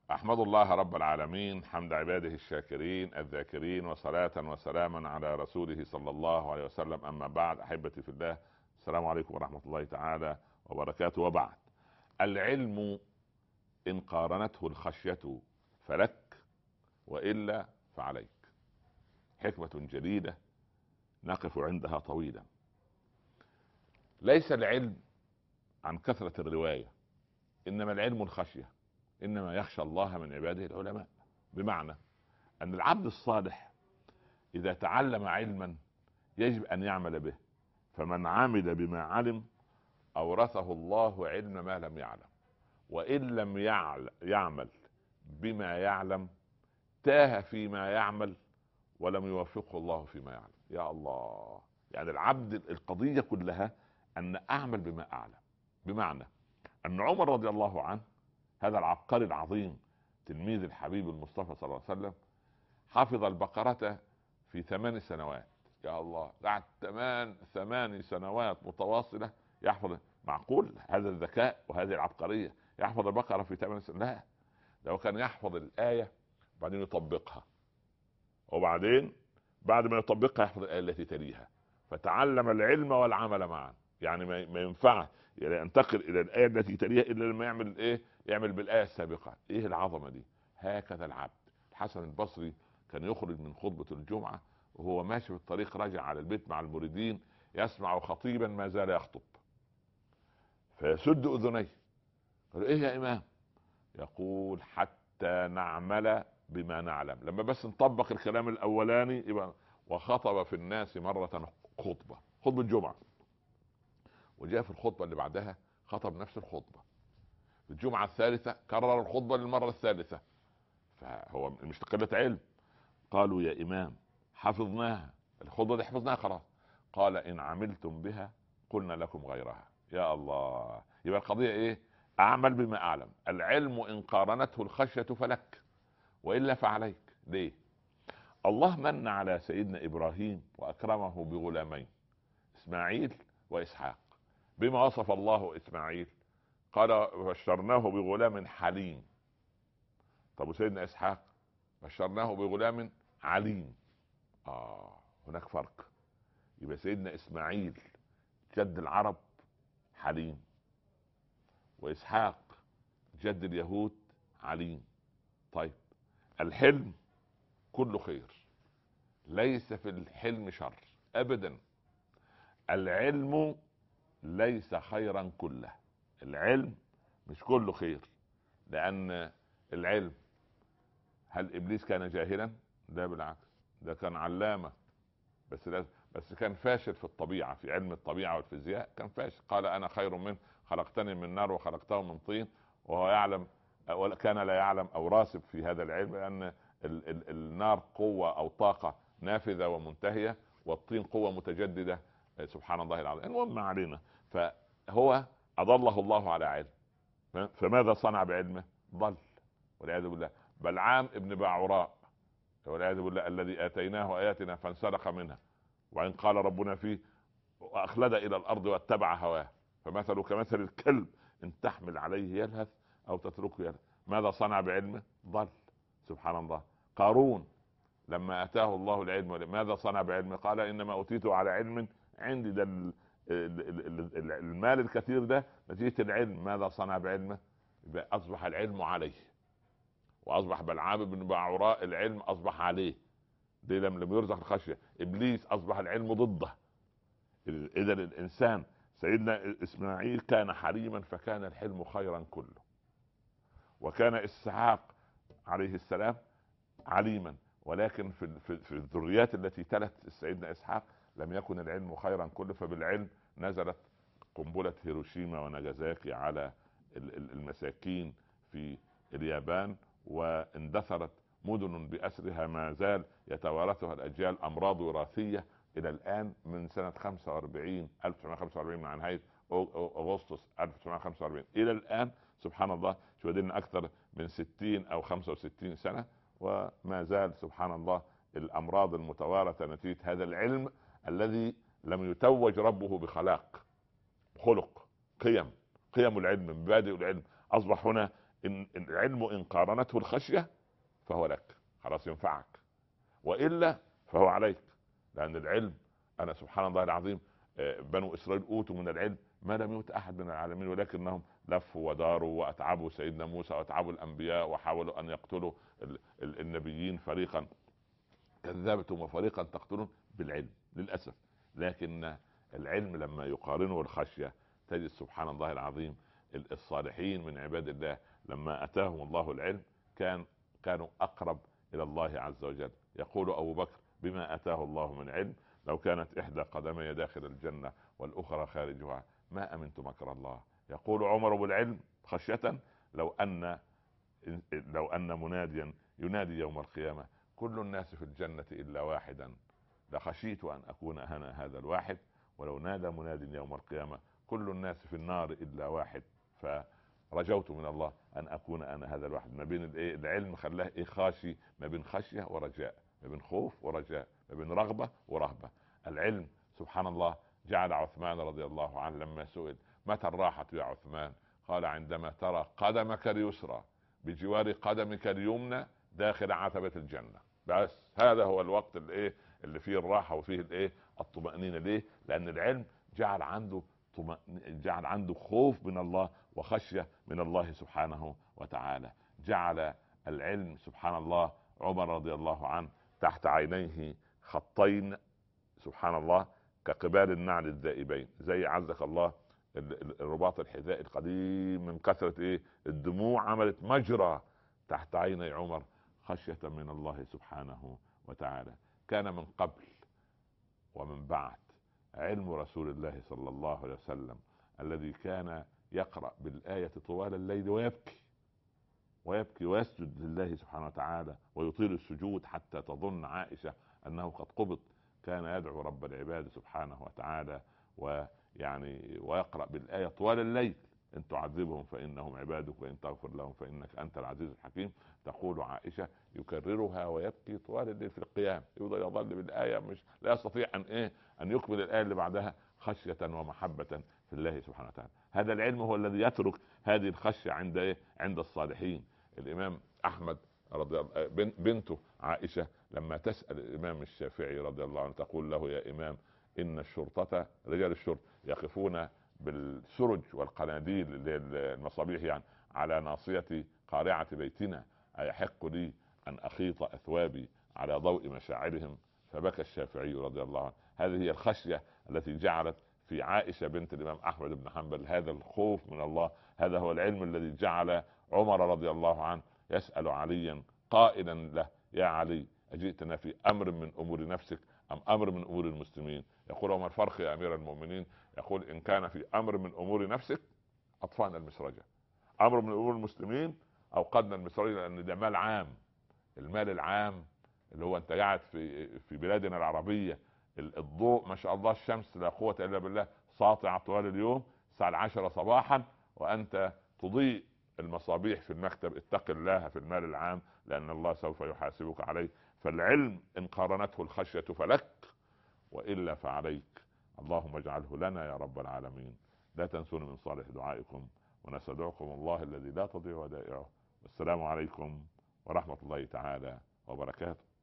أحمد الله رب العالمين حمد عباده الشاكرين الذاكرين، وصلاة وسلاما على رسوله صلى الله عليه وسلم. أما بعد، أحبتي في الله، السلام عليكم ورحمة الله تعالى وبركاته. وبعد، العلم إن قارنته الخشية فلك، وإلا فعليك. حكمة جديدة نقف عندها طويلا. ليس العلم عن كثرة الرواية، إنما العلم الخشية. إنما يخشى الله من عباده العلماء. بمعنى أن العبد الصالح إذا تعلم علما يجب أن يعمل به، فمن عمل بما علم أورثه الله علم ما لم يعلم، وإن لم يعمل بما يعلم تاه فيما يعمل ولم يوفقه الله فيما يعلم. يا الله، يعني العبد القضية كلها أن أعمل بما أعلم. بمعنى أن عمر رضي الله عنه، هذا العبقري العظيم تلميذ الحبيب المصطفى صلى الله عليه وسلم، حفظ البقرة في 8 سنوات. يا الله، قعد 8 سنوات متواصلة يحفظ. معقول هذا الذكاء وهذه العبقرية يحفظ البقرة في 8 سنوات؟ لا، لو كان يحفظ الآية وبعدين يطبقها، وبعدين بعد ما يطبقها يحفظ الآية التي تليها، فتعلم العلم والعمل معا. يعني ما ينفع يعني ينتقل الى الآية التي تليها الا لما يعمل ايه؟ يعمل بالآية السابقة. ايه العظمة دي؟ هكذا العبد. الحسن البصري كان يخرج من خطبة الجمعة وهو ماشي في الطريق راجع على البيت مع المريدين، يسمع خطيبا ما زال يخطب، فيسد اذنيه. قال: ايه يا امام؟ يقول: حتى نعمل بما نعلم. لما بس نطبق الكلام الاولاني يبقى. وخطب في الناس مرة خطبة جمعة، وجاء في الخطبة اللي بعدها خطب نفس الخطبة. في الجمعة الثالثة كرر الخطبة للمرة الثالثة. فهو مش قلة علم. قالوا: يا إمام، حفظناها، الخطبة دي حفظناها خلاص. قال: إن عملتم بها قلنا لكم غيرها. يا الله، يبقى القضية إيه؟ أعمل بما أعلم. العلم إن قارنته الخشية فلك، وإلا فعليك. ليه؟ الله من على سيدنا إبراهيم وأكرمه بغلامين، إسماعيل وإسحاق. بما وصف الله إسماعيل؟ قال: بشرناه بغلام حليم. طب وسيدنا إسحاق؟ بشرناه بغلام عليم. هناك فرق. يبقى سيدنا إسماعيل جد العرب حليم، وإسحاق جد اليهود عليم. طيب، الحلم كله خير، ليس في الحلم شر أبدا. العلم ليس خيرا كله، العلم مش كله خير. لأن العلم، هل إبليس كان جاهلا؟ لا بالعكس، ده كان علامة. بس كان فاشل في الطبيعة، في علم الطبيعة والفيزياء كان فاشل. قال: أنا خير منه، خلقتني من نار وخلقته من طين. وهو يعلم، ولا كان لا يعلم أو راسب في هذا العلم، لأن النار قوة أو طاقة نافذة ومنتهية، والطين قوة متجددة. سبحان الله العظيم. المهم، ما علينا. فهو أضله الله على علم، فماذا صنع بعلمه؟ ضل والعياذ بالله. بلعام ابن باعوراء والعياذ بالله، الذي آتيناه آياتنا فانسلخ منها، وإن قال ربنا فيه: وأخلد إلى الأرض واتبع هواه، فمثله كمثل الكلب إن تحمل عليه يلهث أو تتركه يلهث. ماذا صنع بعلمه؟ ضل. سبحان الله. قارون لما أتاه الله العلم ماذا صنع بعلمه؟ قال: إنما أوتيته على علم عندي. ده المال الكثير ده نتيجة العلم. ماذا صنع بعلمه؟ أصبح العلم عليه، وأصبح بلعام بن باعوراء العلم أصبح عليه. دي لم يرزق الخشية. إبليس أصبح العلم ضده. إذا الإنسان، سيدنا إسماعيل كان حليما فكان الحلم خيرا كله، وكان إسحاق عليه السلام عليما، ولكن في الذريات التي تلت سيدنا إسحاق لم يكن العلم خيرا كله. فبالعلم نزلت قنبلة هيروشيما وناجازاكي على المساكين في اليابان، واندثرت مدن بأسرها ما زال يتوارثها الأجيال، أمراض وراثية إلى الآن. من سنة 1945 مع نهاية أغسطس 1945 إلى الآن، سبحان الله، شو دينا أكثر من 60 أو 65 سنة، وما زال سبحان الله الأمراض المتوارثة نتيجة هذا العلم الذي لم يتوج ربه بخلاق، خلق، قيم العلم، مبادئ العلم. أصبح هنا إن العلم إن قارنته الخشية فهو لك، خلاص ينفعك، وإلا فهو عليك. لأن العلم، أنا سبحان الله العظيم، بنو إسرائيل أوتوا من العلم ما لم يؤت أحد من العالمين، ولكنهم لفوا وداروا وأتعبوا سيدنا موسى وأتعبوا الأنبياء وحاولوا أن يقتلوا النبيين، فريقا كذبتم وفريقا تقتلون بالعلم للأسف. لكن العلم لما يقارنه الخشية تجد سبحان الله العظيم الصالحين من عباد الله لما أتاهم الله العلم كانوا أقرب إلى الله عز وجل. يقول أبو بكر بما أتاه الله من علم لو كانت إحدى قدمي داخل الجنة والأخرى خارجها ما أمنت مكر الله. يقول عمر بالعلم خشية لو أن مناديا ينادي يوم القيامة كل الناس في الجنة إلا واحدا لخشيت أن أكون أنا هذا الواحد، ولو نادى مناد يوم القيامة كل الناس في النار إلا واحد فرجوت من الله أن أكون أنا هذا الواحد. ما بين العلم خلاه خاشي، ما بين خشية ورجاء، ما بين خوف ورجاء، ما بين رغبة ورهبة. العلم سبحان الله جعل عثمان رضي الله عنه لما سئل متى الراحة يا عثمان قال عندما ترى قدمك اليسرى بجوار قدمك اليمنى داخل عتبة الجنة. بس هذا هو الوقت اللي فيه الراحة وفيه الطمأنينة. ليه؟ لأن العلم جعل عنده خوف من الله وخشية من الله سبحانه وتعالى. جعل العلم سبحان الله عمر رضي الله عنه تحت عينيه خطين سبحان الله كقبال النعل الذائبين، زي عزك الله الرباط الحذاء القديم من كثرة الدموع عملت مجرى تحت عيني عمر خشية من الله سبحانه وتعالى. كان من قبل ومن بعد علم رسول الله صلى الله عليه وسلم الذي كان يقرأ بالآية طوال الليل ويبكي ويسجد لله سبحانه وتعالى ويطيل السجود حتى تظن عائشة أنه قد قبض. كان يدعو رب العباد سبحانه وتعالى ويقرأ بالآية طوال الليل إن تعذبهم فإنهم عبادك وإن تغفر لهم فإنك أنت العزيز الحكيم. تقول عائشة يكررها ويبكي طوال الليل في القيام، يظل بالآية لا يستطيع أن يكمل الآية اللي بعدها خشية ومحبة في الله سبحانه وتعالى. هذا العلم هو الذي يترك هذه الخشية عند الصالحين. الإمام أحمد رضي الله بنته عائشة لما تسأل الإمام الشافعي رضي الله عنه تقول له يا إمام إن الشرطة رجال الشرطة يقفون بالسرج والقناديل المصابيح على ناصية قارعة بيتنا أيحق لي أن أخيط أثوابي على ضوء مشاعرهم؟ فبكى الشافعي رضي الله عنه. هذه هي الخشية التي جعلت في عائشة بنت الإمام أحمد بن حنبل هذا الخوف من الله. هذا هو العلم الذي جعل عمر رضي الله عنه يسأل عليا قائلا له يا علي أجئتنا في أمر من أمور نفسك أم أمر من أمور المسلمين؟ يقول وما الفرق يا أمير المؤمنين؟ يقول إن كان في أمر من أمور نفسك أطفأنا المسرجة، أمر من أمور المسلمين أوقدنا المسرجة، لأن ده مال عام. المال العام اللي هو أنت قاعد في بلادنا العربية الضوء ما شاء الله الشمس لا قوة إلا بالله ساطعة طوال اليوم الساعة 10 صباحا وأنت تضيء المصابيح في المكتب. اتق الله في المال العام لأن الله سوف يحاسبك عليه. فالعلم إن قارنته الخشية فلك وإلا فعليك. اللهم اجعله لنا يا رب العالمين. لا تنسون من صالح دعائكم ونستودعكم الله الذي لا تضيع ودائعه. والسلام عليكم ورحمة الله تعالى وبركاته.